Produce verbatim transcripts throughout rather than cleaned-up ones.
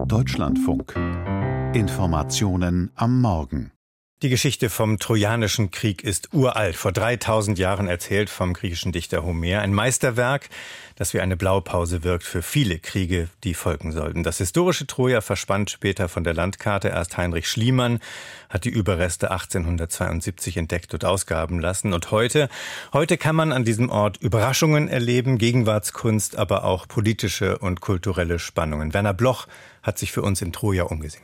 Deutschlandfunk. Informationen am Morgen. Die Geschichte vom Trojanischen Krieg ist uralt, vor dreitausend Jahren erzählt vom griechischen Dichter Homer. Ein Meisterwerk, das wie eine Blaupause wirkt für viele Kriege, die folgen sollten. Das historische Troja verschwand später von der Landkarte. Erst Heinrich Schliemann hat die Überreste achtzehnhundertzweiundsiebzig entdeckt und ausgraben lassen. Und heute, heute kann man an diesem Ort Überraschungen erleben, Gegenwartskunst, aber auch politische und kulturelle Spannungen. Werner Bloch hat sich für uns in Troja umgesehen.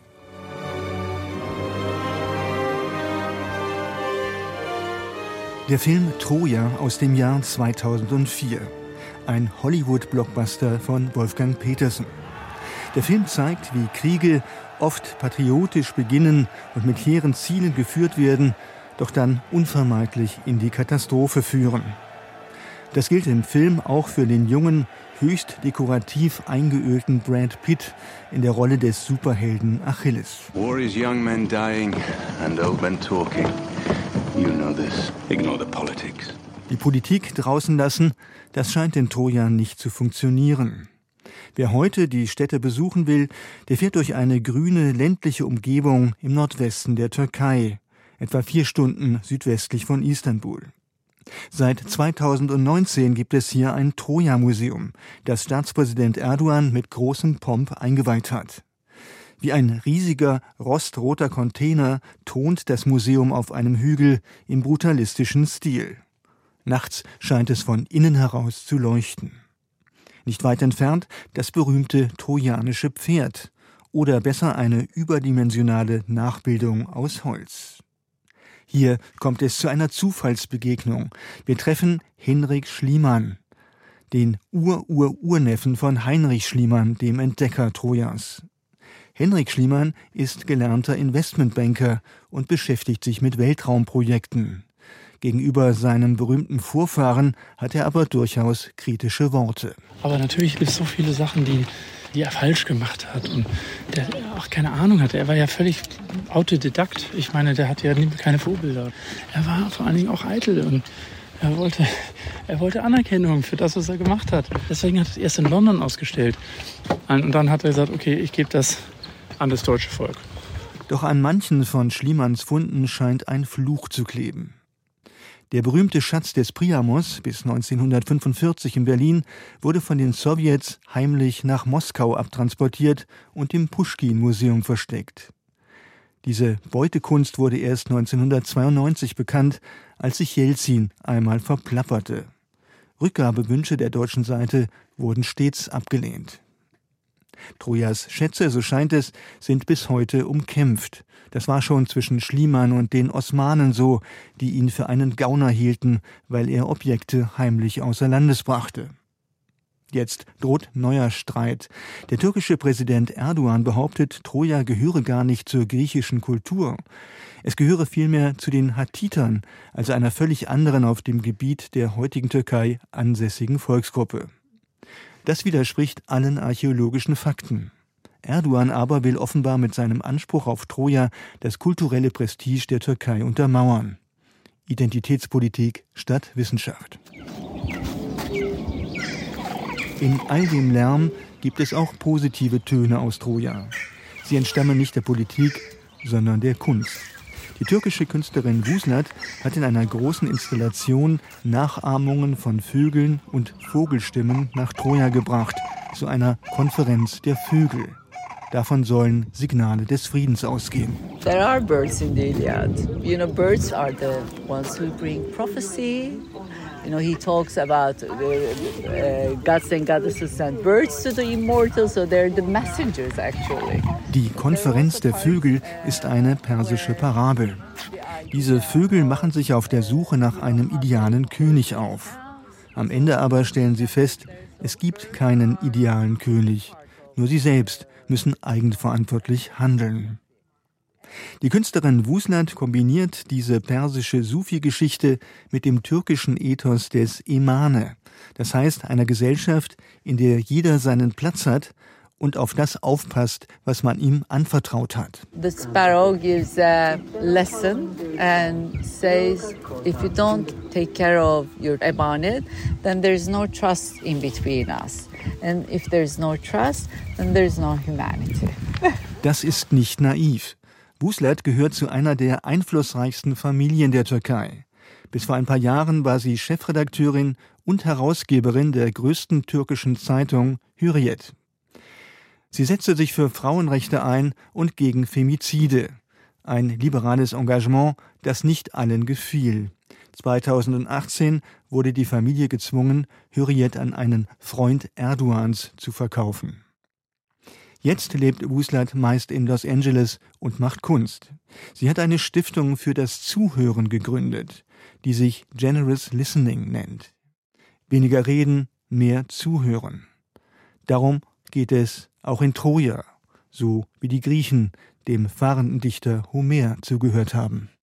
Der Film Troja aus dem Jahr zweitausendvier. Ein Hollywood-Blockbuster von Wolfgang Petersen. Der Film zeigt, wie Kriege oft patriotisch beginnen und mit hehren Zielen geführt werden, doch dann unvermeidlich in die Katastrophe führen. Das gilt im Film auch für den jungen, höchst dekorativ eingeölten Brad Pitt in der Rolle des Superhelden Achilles. War is young men dying and old men talking. You know this. Ignore the politics. Die Politik draußen lassen, das scheint in Troja nicht zu funktionieren. Wer heute die Städte besuchen will, der fährt durch eine grüne, ländliche Umgebung im Nordwesten der Türkei, etwa vier Stunden südwestlich von Istanbul. Seit zweitausendneunzehn gibt es hier ein Troja-Museum, das Staatspräsident Erdogan mit großem Pomp eingeweiht hat. Wie ein riesiger, rostroter Container thront das Museum auf einem Hügel im brutalistischen Stil. Nachts scheint es von innen heraus zu leuchten. Nicht weit entfernt das berühmte trojanische Pferd oder besser eine überdimensionale Nachbildung aus Holz. Hier kommt es zu einer Zufallsbegegnung. Wir treffen Henrik Schliemann, den Ur-Ur-Urneffen von Heinrich Schliemann, dem Entdecker Trojas. Henrik Schliemann ist gelernter Investmentbanker und beschäftigt sich mit Weltraumprojekten. Gegenüber seinem berühmten Vorfahren hat er aber durchaus kritische Worte. Aber natürlich gibt es so viele Sachen, die, die er falsch gemacht hat und der auch keine Ahnung hatte. Er war ja völlig Autodidakt. Ich meine, der hatte ja keine Vorbilder. Er war vor allen Dingen auch eitel und er wollte, er wollte Anerkennung für das, was er gemacht hat. Deswegen hat er es erst in London ausgestellt. Und dann hat er gesagt, okay, ich gebe das an das deutsche Volk. Doch an manchen von Schliemanns Funden scheint ein Fluch zu kleben. Der berühmte Schatz des Priamos, bis neunzehnhundertfünfundvierzig in Berlin, wurde von den Sowjets heimlich nach Moskau abtransportiert und im Puschkin-Museum versteckt. Diese Beutekunst wurde erst neunzehnhundertzweiundneunzig bekannt, als sich Jelzin einmal verplapperte. Rückgabewünsche der deutschen Seite wurden stets abgelehnt. Trojas Schätze, so scheint es, sind bis heute umkämpft. Das war schon zwischen Schliemann und den Osmanen so, die ihn für einen Gauner hielten, weil er Objekte heimlich außer Landes brachte. Jetzt droht neuer Streit. Der türkische Präsident Erdogan behauptet, Troja gehöre gar nicht zur griechischen Kultur. Es gehöre vielmehr zu den Hattitern, also einer völlig anderen auf dem Gebiet der heutigen Türkei ansässigen Volksgruppe. Das widerspricht allen archäologischen Fakten. Erdogan aber will offenbar mit seinem Anspruch auf Troja das kulturelle Prestige der Türkei untermauern. Identitätspolitik statt Wissenschaft. In all dem Lärm gibt es auch positive Töne aus Troja. Sie entstammen nicht der Politik, sondern der Kunst. Die türkische Künstlerin Wuslat hat in einer großen Installation Nachahmungen von Vögeln und Vogelstimmen nach Troja gebracht, zu einer Konferenz der Vögel. Davon sollen Signale des Friedens ausgehen. There are birds in the Iliad. You know, birds are the ones who bring prophecy. You know, he talks about the uh, gods and goddesses and birds to the immortals, so they're the messengers actually. Die Konferenz der Vögel ist eine persische Parabel. Diese Vögel machen sich auf der Suche nach einem idealen König auf. Am Ende aber stellen sie fest, es gibt keinen idealen König. Nur sie selbst müssen eigenverantwortlich handeln. Die Künstlerin Wuslat kombiniert diese persische Sufi-Geschichte mit dem türkischen Ethos des Emane, das heißt einer Gesellschaft, in der jeder seinen Platz hat und auf das aufpasst, was man ihm anvertraut hat. The sparrow gives a lesson and says, if you don't take care of your Emanit, then there's no trust in between us. And if there's no trust, then there's no humanity. Das ist nicht naiv. Vuslat gehört zu einer der einflussreichsten Familien der Türkei. Bis vor ein paar Jahren war sie Chefredakteurin und Herausgeberin der größten türkischen Zeitung Hürriyet. Sie setzte sich für Frauenrechte ein und gegen Femizide. Ein liberales Engagement, das nicht allen gefiel. zweitausendachtzehn wurde die Familie gezwungen, Hürriyet an einen Freund Erdogans zu verkaufen. Jetzt lebt Vuslat meist in Los Angeles und macht Kunst. Sie hat eine Stiftung für das Zuhören gegründet, die sich Generous Listening nennt. Weniger reden, mehr zuhören. Darum geht es auch in Troja, so wie die Griechen dem fahrenden Dichter Homer zugehört haben.